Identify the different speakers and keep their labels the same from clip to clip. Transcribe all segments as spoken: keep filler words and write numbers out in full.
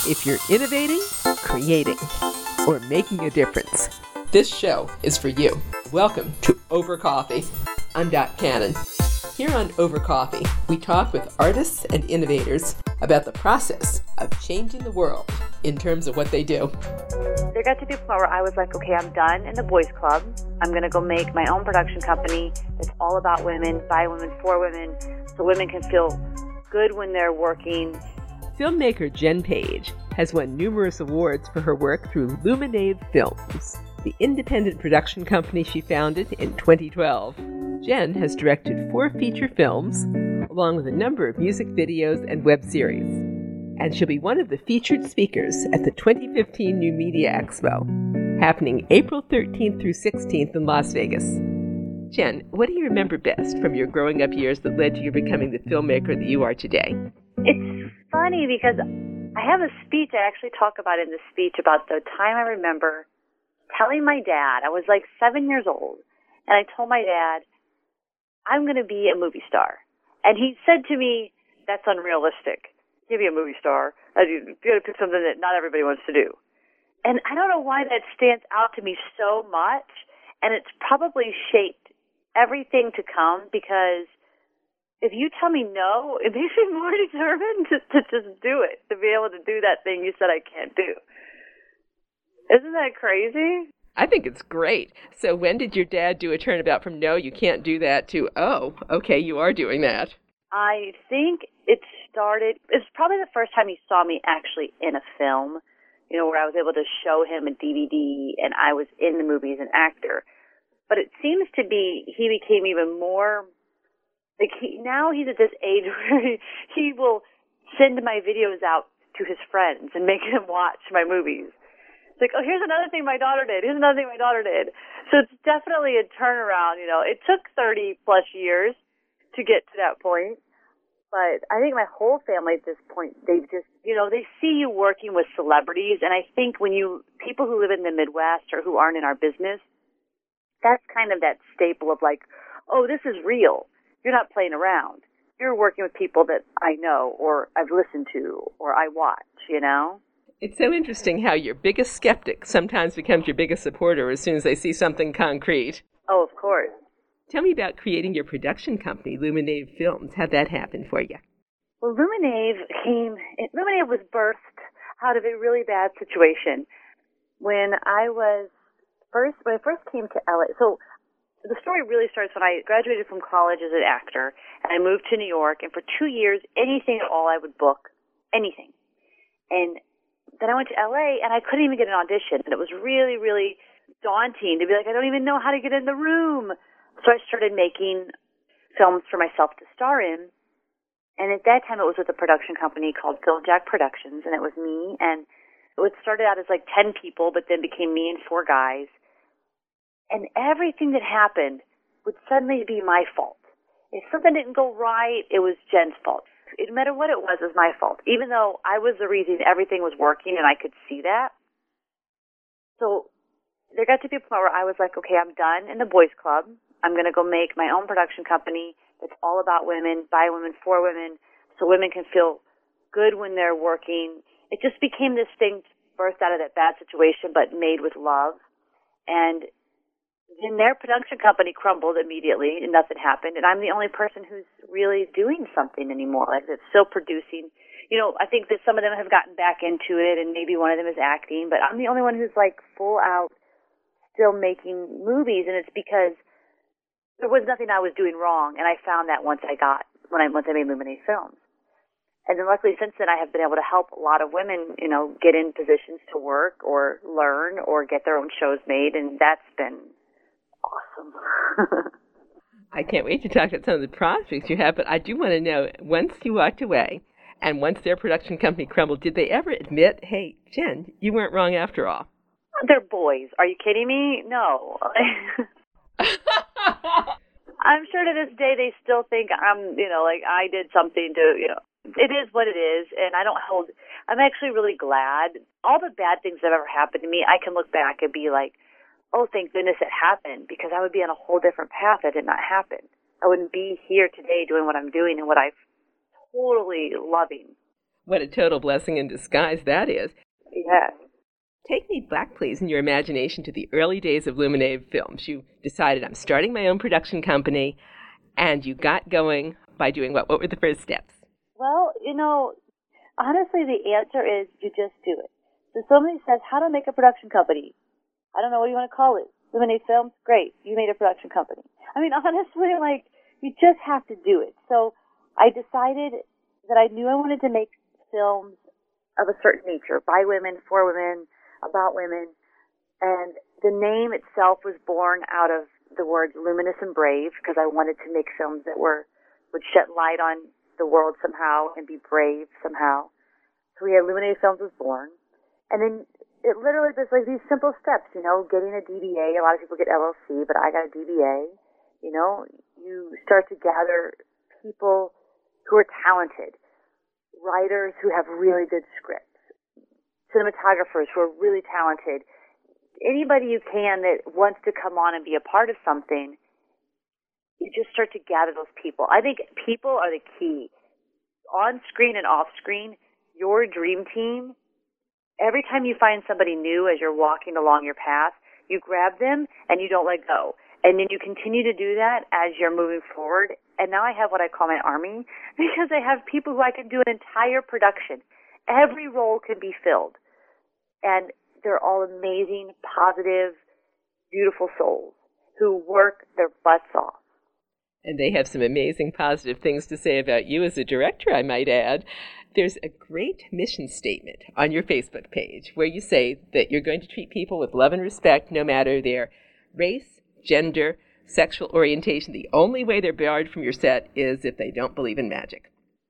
Speaker 1: If you're innovating, creating, or making a difference, this show is for you. Welcome to Over Coffee. I'm Dot Cannon. Here on Over Coffee, we talk with artists and innovators about the process of changing the world in terms of what they do.
Speaker 2: There got to be a point where I was like, okay, I'm done in the boys club. I'm going to go make my own production company that's all about women, by women, for women, so women can feel good when they're working.
Speaker 1: Filmmaker Jen Page has won numerous awards for her work through Luminave Films, the independent production company she founded in twenty twelve. Jen has directed four feature films, along with a number of music videos and web series. And she'll be one of the featured speakers at the twenty fifteen New Media Expo, happening April thirteenth through sixteenth in Las Vegas. Jen, what do you remember best from your growing up years that led to you becoming the filmmaker that you are today?
Speaker 2: It's funny because I have a speech I actually talk about in this speech about the time I remember telling my dad, I was like seven years old, and I told my dad, I'm going to be a movie star. And he said to me, that's unrealistic. You be a movie star. You got to pick something that not everybody wants to do. And I don't know why that stands out to me so much, and it's probably shaped everything to come, because if you tell me no, it makes me more determined to, to just do it, to be able to do that thing you said I can't do. Isn't that crazy?
Speaker 1: I think it's great. So when did your dad do a turnabout from no, you can't do that to, oh, okay, you are doing that?
Speaker 2: I think it started, it's probably the first time he saw me actually in a film, you know, where I was able to show him a D V D and I was in the movie as an actor. But it seems to be, he became even more, like he, now he's at this age where he, he will send my videos out to his friends and make them watch my movies. It's like, oh, here's another thing my daughter did. Here's another thing my daughter did. So it's definitely a turnaround, you know. It took thirty plus years to get to that point. But I think my whole family at this point, they've just, you know, they see you working with celebrities. And I think when you, people who live in the Midwest or who aren't in our business, that's kind of that staple of like, oh, this is real. You're not playing around. You're working with people that I know or I've listened to or I watch, you know?
Speaker 1: It's so interesting how your biggest skeptic sometimes becomes your biggest supporter as soon as they see something concrete.
Speaker 2: Oh, of course.
Speaker 1: Tell me about creating your production company, Luminave Films. How'd that happen for you?
Speaker 2: Well, Luminave came, Luminave was birthed out of a really bad situation. When I was first, when I first came to L A, so the story really starts when I graduated from college as an actor, and I moved to New York, and for two years, anything at all I would book, anything. And then I went to L A, and I couldn't even get an audition, and it was really, really daunting to be like, I don't even know how to get in the room. So I started making films for myself to star in, and at that time it was with a production company called Film Jack Productions, and it was me, and it started out as like ten people, but then became me and four guys, and everything that happened would suddenly be my fault. If something didn't go right, it was Jen's fault. No matter what it was, it was my fault, even though I was the reason everything was working and I could see that. So there got to be a point where I was like, okay, I'm done in the boys club. I'm going to go make my own production company that's all about women, by women, for women, so women can feel good when they're working. It just became this thing birthed out of that bad situation, but made with love. And then their production company crumbled immediately and nothing happened. And I'm the only person who's really doing something anymore, like that's still producing. You know, I think that some of them have gotten back into it and maybe one of them is acting, but I'm the only one who's like full out still making movies. And it's because there was nothing I was doing wrong. And I found that once I got, when I, once I made Luminave Films. And then luckily since then I have been able to help a lot of women, you know, get in positions to work or learn or get their own shows made. And that's been awesome.
Speaker 1: I can't wait to talk about some of the prospects you have, but I do want to know, once you walked away and once their production company crumbled, did they ever admit, hey, Jen, you weren't wrong after all?
Speaker 2: They're boys. Are you kidding me? No. I'm sure to this day they still think I'm, you know, like I did something to, you know, it is what it is, and I don't hold, I'm actually really glad. All the bad things that have ever happened to me, I can look back and be like, oh, thank goodness it happened, because I would be on a whole different path had it not happened. I wouldn't be here today doing what I'm doing and what I'm totally loving.
Speaker 1: What a total blessing in disguise that is.
Speaker 2: Yeah.
Speaker 1: Take me back, please, in your imagination to the early days of Luminave Films. You decided, I'm starting my own production company, and you got going by doing what? What were the first steps?
Speaker 2: Well, you know, honestly, the answer is you just do it. So somebody says, how to make a production company? I don't know, what do you want to call it? Luminave Films? Great, you made a production company. I mean, honestly, like, you just have to do it. So I decided that I knew I wanted to make films of a certain nature, by women, for women, about women. And the name itself was born out of the words luminous and brave, because I wanted to make films that were would shed light on the world somehow and be brave somehow. So we had Luminave Films was born. And then it literally was like these simple steps, you know, getting a D B A. A lot of people get L L C, but I got a D B A. You know, you start to gather people who are talented, writers who have really good scripts, cinematographers who are really talented, anybody you can that wants to come on and be a part of something. You just start to gather those people. I think people are the key. On screen and off screen, your dream team, every time you find somebody new as you're walking along your path, you grab them and you don't let go. And then you continue to do that as you're moving forward. And now I have what I call my army, because I have people who I can do an entire production. Every role can be filled. And they're all amazing, positive, beautiful souls who work their butts off.
Speaker 1: And they have some amazing positive things to say about you as a director, I might add. There's a great mission statement on your Facebook page where you say that you're going to treat people with love and respect no matter their race, gender, sexual orientation. The only way they're barred from your set is if they don't believe in magic.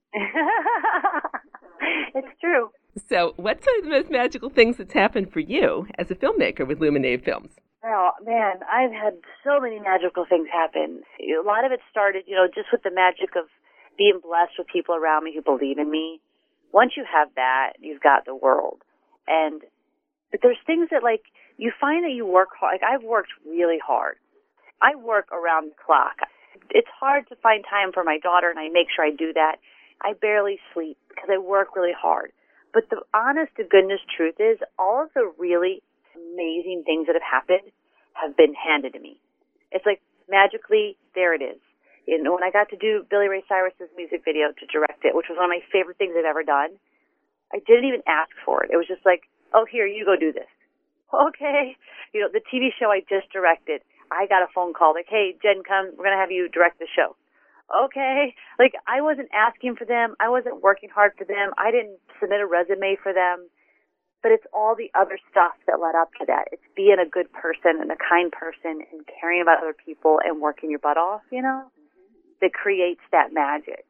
Speaker 2: It's true.
Speaker 1: So what's some of the most magical things that's happened for you as a filmmaker with Luminave Films?
Speaker 2: Oh, man, I've had so many magical things happen. A lot of it started, you know, just with the magic of being blessed with people around me who believe in me. Once you have that, you've got the world. And but there's things that, like, you find that you work hard. Like, I've worked really hard. I work around the clock. It's hard to find time for my daughter, and I make sure I do that. I barely sleep because I work really hard. But the honest to goodness truth is all of the really amazing things that have happened have been handed to me. It's like magically, there it is. You know, when I got to do Billy Ray Cyrus's music video to direct it, which was one of my favorite things I've ever done, I didn't even ask for it. It was just like, oh, here, you go do this. Okay. You know, the T V show I just directed, I got a phone call like, hey, Jen, come, we're going to have you direct the show. Okay. Like, I wasn't asking for them. I wasn't working hard for them. I didn't submit a resume for them. But it's all the other stuff that led up to that. It's being a good person and a kind person and caring about other people and working your butt off, you know, that creates that magic.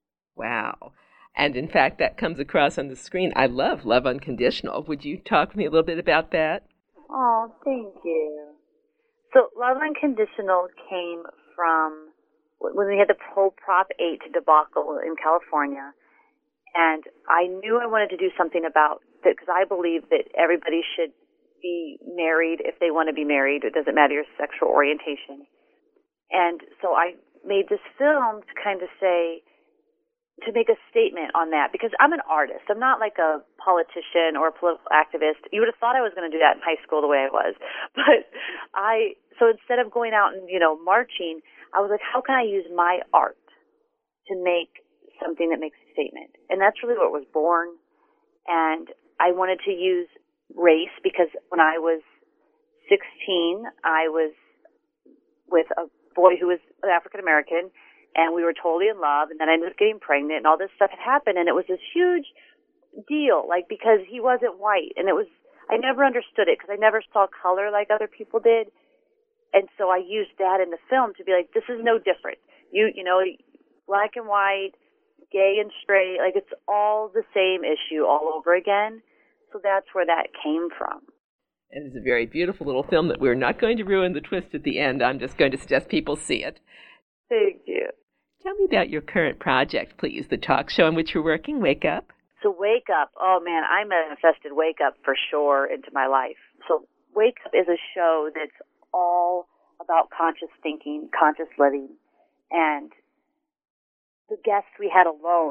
Speaker 1: Wow. And in fact, that comes across on the screen. I love Love Unconditional. Would you talk to me a little bit about that?
Speaker 2: Oh, thank you. So Love Unconditional came from when we had the whole Prop eight debacle in California. And I knew I wanted to do something about that because I believe that everybody should be married if they want to be married. It doesn't matter your sexual orientation. And so I made this film to kind of say, to make a statement on that, because I'm an artist. I'm not like a politician or a political activist. You would have thought I was going to do that in high school the way I was. But I, so instead of going out and, you know, marching, I was like, how can I use my art to make something that makes a statement? And that's really what was born. And I wanted to use race because when I was sixteen, I was with a boy who was African American, and we were totally in love, and then I ended up getting pregnant, and all this stuff had happened, and it was this huge deal, like, because he wasn't white, and it was, I never understood it because I never saw color like other people did, and so I used that in the film to be like, this is no different. You, you know, black and white, gay and straight, like, it's all the same issue all over again. So that's where that came from.
Speaker 1: And it's a very beautiful little film that we're not going to ruin the twist at the end. I'm just going to suggest people see it.
Speaker 2: Thank you.
Speaker 1: Tell me about your current project, please, the talk show in which you're working, Wake Up.
Speaker 2: So Wake Up, oh man, I manifested Wake Up for sure into my life. So Wake Up is a show that's all about conscious thinking, conscious living, and the guests we had alone,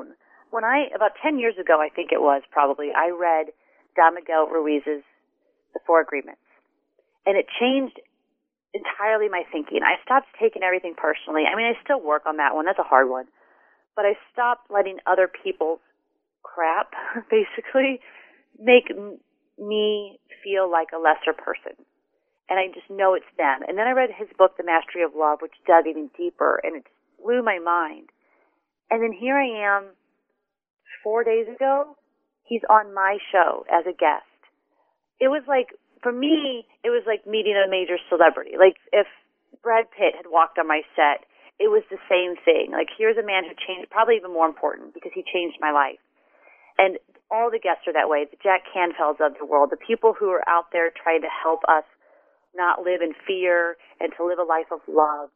Speaker 2: when I, about ten years ago, I think it was probably, I read Don Miguel Ruiz's The Four Agreements. And it changed entirely my thinking. I stopped taking everything personally. I mean, I still work on that one. That's a hard one. But I stopped letting other people's crap, basically, make m- me feel like a lesser person. And I just know it's them. And then I read his book, The Mastery of Love, which dug even deeper, and it blew my mind. And then here I am, four days ago, he's on my show as a guest. It was like, for me, it was like meeting a major celebrity. Like if Brad Pitt had walked on my set, it was the same thing. Like here's a man who changed, probably even more important because he changed my life. And all the guests are that way. The Jack Canfields of the world, the people who are out there trying to help us not live in fear and to live a life of love.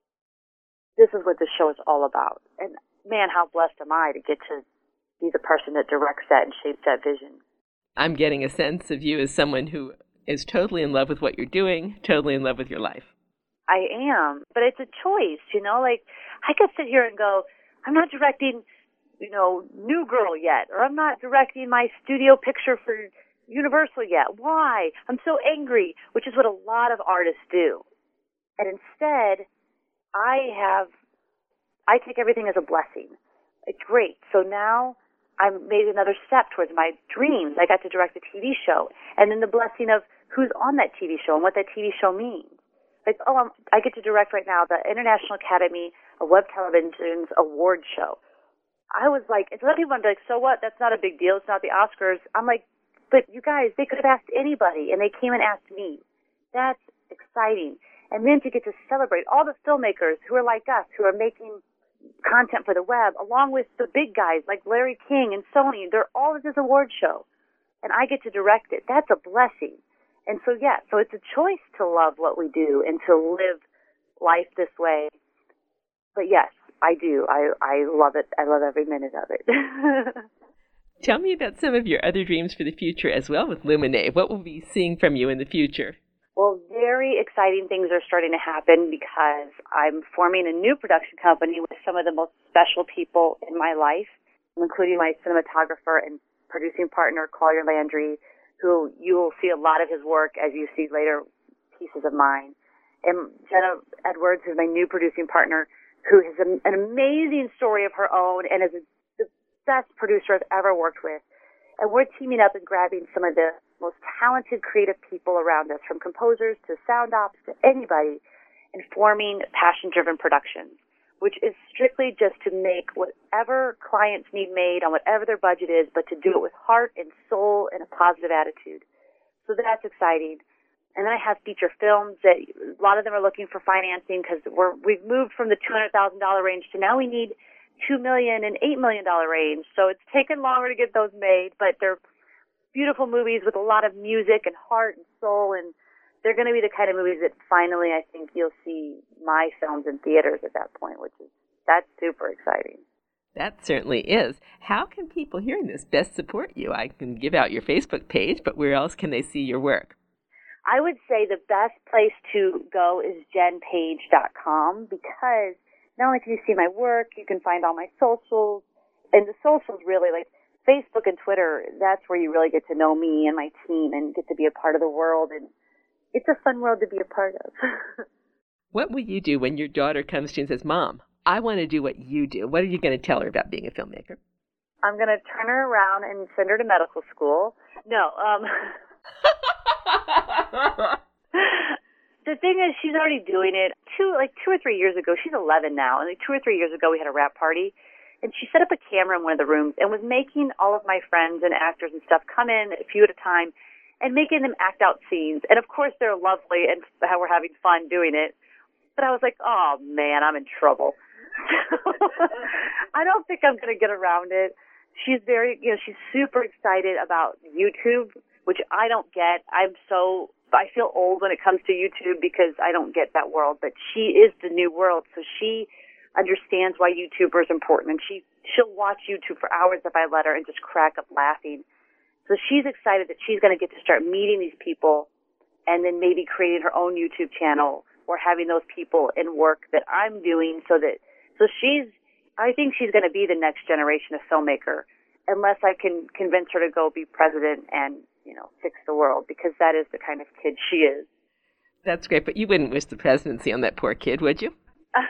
Speaker 2: This is what this show is all about. And man, how blessed am I to get to be the person that directs that and shapes that vision.
Speaker 1: I'm getting a sense of you as someone who is totally in love with what you're doing, totally in love with your life.
Speaker 2: I am, but it's a choice, you know, like I could sit here and go, I'm not directing, you know, New Girl yet, or I'm not directing my studio picture for Universal yet. Why? I'm so angry, which is what a lot of artists do. And instead, I have, I take everything as a blessing. Like, great. So now I made another step towards my dreams. I got to direct a T V show. And then the blessing of who's on that T V show and what that T V show means. Like, oh, I'm, I get to direct right now the International Academy of Web Television's award show. I was like, and some people would be like, so what? That's not a big deal. It's not the Oscars. I'm like, but you guys, they could have asked anybody, and they came and asked me. That's exciting. And then to get to celebrate all the filmmakers who are like us, who are making content for the web, along with the big guys like Larry King and Sony. They're all at this award show, and I get to direct it. That's a blessing. And so, yeah, so it's a choice to love what we do and to live life this way. But yes, I do. I, I love it. I love every minute of it.
Speaker 1: Tell me about some of your other dreams for the future as well with Luminave. What will we be seeing from you in the future?
Speaker 2: Well, very exciting things are starting to happen because I'm forming a new production company with some of the most special people in my life, including my cinematographer and producing partner, Collier Landry, who you will see a lot of his work as you see later pieces of mine. And Jenna Edwards, who's my new producing partner, who has an, an amazing story of her own and is a, the best producer I've ever worked with. And we're teaming up and grabbing some of the most talented creative people around us, from composers to sound ops to anybody, and forming passion-driven productions, which is strictly just to make whatever clients need made on whatever their budget is, but to do it with heart and soul and a positive attitude. So that's exciting. And then I have feature films that a lot of them are looking for financing because we're, we've moved from the two hundred thousand dollars range to now we need two million dollars and eight million dollars range. So it's taken longer to get those made, but they're beautiful movies with a lot of music and heart and soul, and they're going to be the kind of movies that finally I think you'll see my films in theaters at that point, which is, that's super exciting.
Speaker 1: That certainly is. How can people hearing this best support you? I can give out your Facebook page, but where else can they see your work?
Speaker 2: I would say the best place to go is jen page dot com because not only can you see my work, you can find all my socials, and the socials really, like Facebook and Twitter, that's where you really get to know me and my team and get to be a part of the world, and it's a fun world to be a part of.
Speaker 1: What will you do when your daughter comes to you and says, Mom, I want to do what you do? What are you going to tell her about being a filmmaker?
Speaker 2: I'm going to turn her around and send her to medical school. No, um... The thing is, she's already doing it. Two, like two or three years ago, she's eleven now, and like two or three years ago, we had a wrap party, and she set up a camera in one of the rooms and was making all of my friends and actors and stuff come in a few at a time and making them act out scenes. And of course, they're lovely and we're having fun doing it. But I was like, oh man, I'm in trouble. I don't think I'm going to get around it. She's very, you know, she's super excited about YouTube, which I don't get. I'm so, I feel old when it comes to YouTube because I don't get that world, but she is the new world. So she understands why YouTube is important, and she, she'll watch YouTube for hours if I let her and just crack up laughing. So she's excited that she's going to get to start meeting these people and then maybe creating her own YouTube channel or having those people in work that I'm doing so that, so she's, I think she's going to be the next generation of filmmaker, unless I can convince her to go be president and, you know, fix the world, because that is the kind of kid she is.
Speaker 1: That's great, but you wouldn't wish the presidency on that poor kid, would you?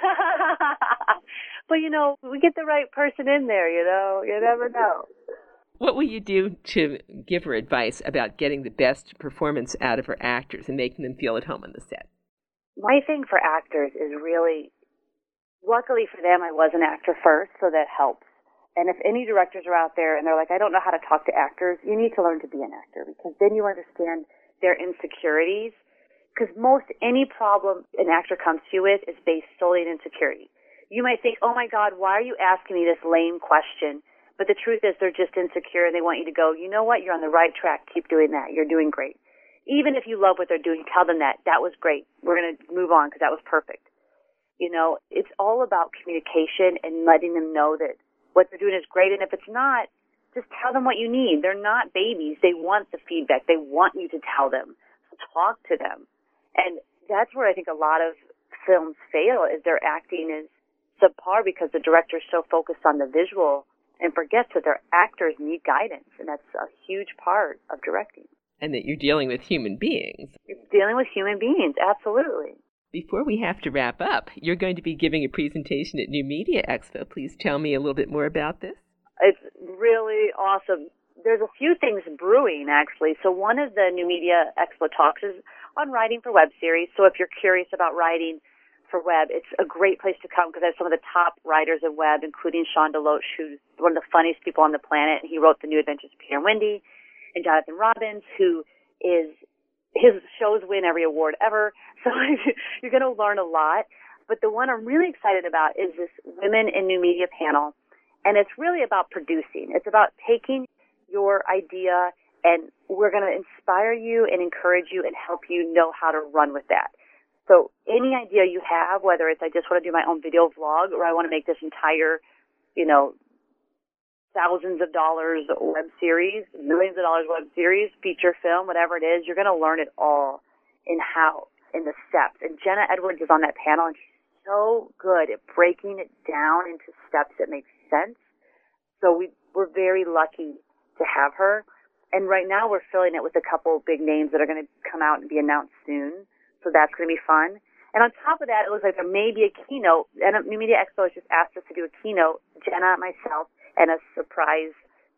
Speaker 2: But, you know, we get the right person in there, you know. You never know.
Speaker 1: What will you do to give her advice about getting the best performance out of her actors and making them feel at home on the set?
Speaker 2: My thing for actors is really, luckily for them, I was an actor first, so that helps. And if any directors are out there and they're like, I don't know how to talk to actors, you need to learn to be an actor, because then you understand their insecurities. Because most any problem an actor comes to you with is based solely on insecurity. You might think, oh my God, why are you asking me this lame question? But the truth is they're just insecure and they want you to go, you know what, you're on the right track, keep doing that, you're doing great. Even if you love what they're doing, tell them that, that was great, we're going to move on because that was perfect. You know, it's all about communication and letting them know that what they're doing is great, and if it's not, just tell them what you need. They're not babies, they want the feedback, they want you to tell them, so talk to them. And that's where I think a lot of films fail, is their acting is subpar because the director's so focused on the visual and forgets that their actors need guidance, and that's a huge part of directing.
Speaker 1: And that you're dealing with human beings.
Speaker 2: You're dealing with human beings, absolutely.
Speaker 1: Before we have to wrap up, you're going to be giving a presentation at New Media Expo. Please tell me a little bit more about this.
Speaker 2: It's really awesome. There's a few things brewing, actually. So one of the New Media Expo talks is on writing for web series. So if you're curious about writing for web, it's a great place to come, because I have some of the top writers of web, including Sean Deloach, who's one of the funniest people on the planet. He wrote The New Adventures of Peter and Wendy, and Jonathan Robbins, who is, his shows win every award ever. So you're going to learn a lot. But the one I'm really excited about is this Women in New Media panel. And it's really about producing. It's about taking your idea, and we're going to inspire you and encourage you and help you know how to run with that. So any idea you have, whether it's I just want to do my own video vlog, or I want to make this entire, you know, thousands of dollars web series, millions of dollars web series, feature film, whatever it is, you're going to learn it all in how, in the steps. And Jenna Edwards is on that panel, and she's so good at breaking it down into steps that make sense. So we, we're very lucky to have her. And right now we're filling it with a couple big names that are going to come out and be announced soon. So that's going to be fun. And on top of that, it looks like there may be a keynote. And New Media Expo has just asked us to do a keynote, Jenna, myself, and a surprise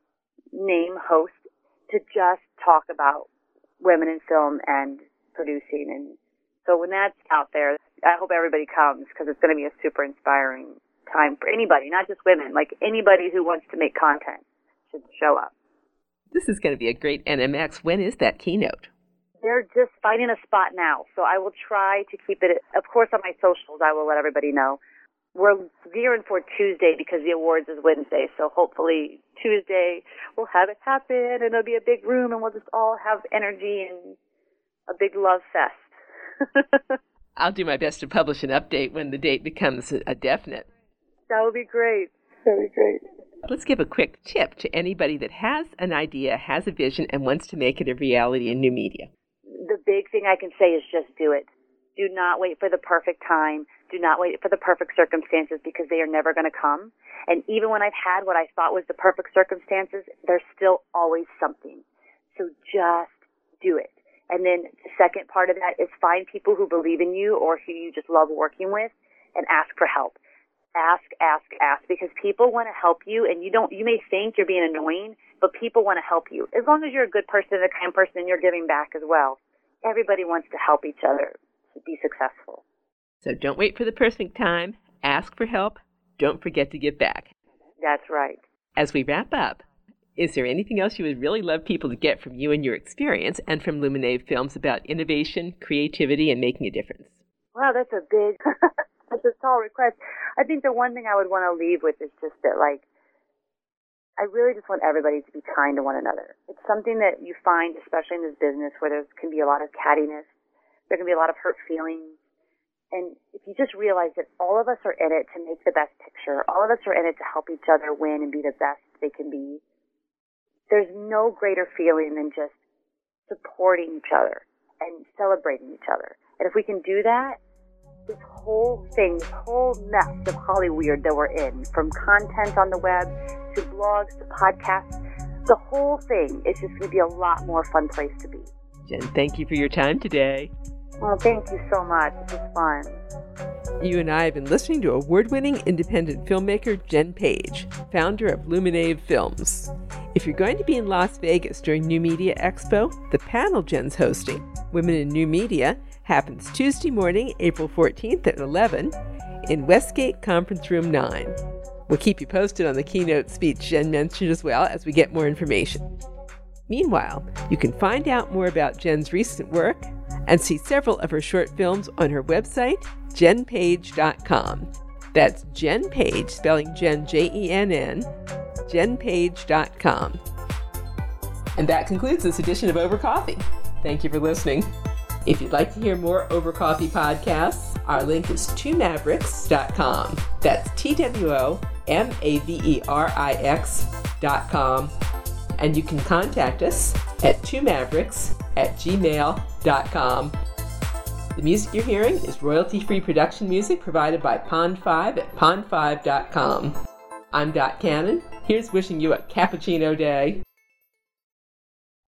Speaker 2: name host, to just talk about women in film and producing. And so when that's out there, I hope everybody comes, because it's going to be a super inspiring time for anybody, not just women, like anybody who wants to make content should show up.
Speaker 1: This is going to be a great N M X. When is that keynote?
Speaker 2: They're just finding a spot now, so I will try to keep it, of course, on my socials. I will let everybody know. We're gearing for Tuesday because the awards is Wednesday, so hopefully Tuesday we'll have it happen, and it'll be a big room, and we'll just all have energy and a big love fest.
Speaker 1: I'll do my best to publish an update when the date becomes a definite.
Speaker 2: That would be great. That would be great.
Speaker 1: Let's give a quick tip to anybody that has an idea, has a vision, and wants to make it a reality in new media.
Speaker 2: The big thing I can say is just do it. Do not wait for the perfect time. Do not wait for the perfect circumstances, because they are never going to come. And even when I've had what I thought was the perfect circumstances, there's still always something. So just do it. And then the second part of that is find people who believe in you or who you just love working with, and ask for help. Ask, ask, ask, because people want to help you, and you don't, you may think you're being annoying, but people want to help you. As long as you're a good person and a kind person and you're giving back as well. Everybody wants to help each other to be successful.
Speaker 1: So don't wait for the perfect time. Ask for help. Don't forget to give back.
Speaker 2: That's right.
Speaker 1: As we wrap up, is there anything else you would really love people to get from you and your experience and from Luminave Films about innovation, creativity, and making a difference?
Speaker 2: Wow, that's a big, that's a tall request. I think the one thing I would want to leave with is just that, like, I really just want everybody to be kind to one another. It's something that you find, especially in this business, where there can be a lot of cattiness. There can be a lot of hurt feelings. And if you just realize that all of us are in it to make the best picture, all of us are in it to help each other win and be the best they can be, there's no greater feeling than just supporting each other and celebrating each other. And if we can do that, this whole thing, this whole mess of Hollyweird that we're in, from content on the web to blogs to podcasts, the whole thing is just going to be a lot more fun place to be.
Speaker 1: Jen, thank you for your time today.
Speaker 2: Well, thank you so much. This was fun.
Speaker 1: You and I have been listening to award-winning independent filmmaker Jen Page, founder of Luminave Films. If you're going to be in Las Vegas during New Media Expo, the panel Jen's hosting, Women in New Media, happens Tuesday morning, April fourteenth at eleven in Westgate Conference Room nine. We'll keep you posted on the keynote speech Jen mentioned as well as we get more information. Meanwhile, you can find out more about Jen's recent work and see several of her short films on her website, jen page dot com. That's Jen Page, spelling Jen, J E N N, jen page dot com. And that concludes this edition of Over Coffee. Thank you for listening. If you'd like to hear more Over Coffee podcasts, our link is two mavericks dot com. That's T W O M A V E R I X dot com. And you can contact us at two mavericks at gmail dot com. The music you're hearing is royalty-free production music provided by Pond five at pond five dot com. I'm Dot Cannon. Here's wishing you a cappuccino day.